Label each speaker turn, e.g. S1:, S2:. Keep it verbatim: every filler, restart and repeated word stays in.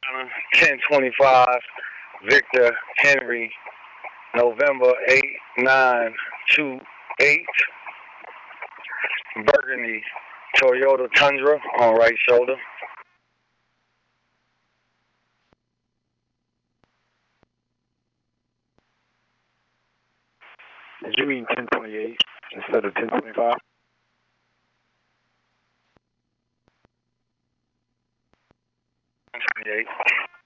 S1: ten twenty-five, Victor Henry, November eight nine two eight, Burgundy, Toyota Tundra on right shoulder.
S2: Did you mean ten twenty-eight instead of ten twenty-five?
S1: ten twenty-eight.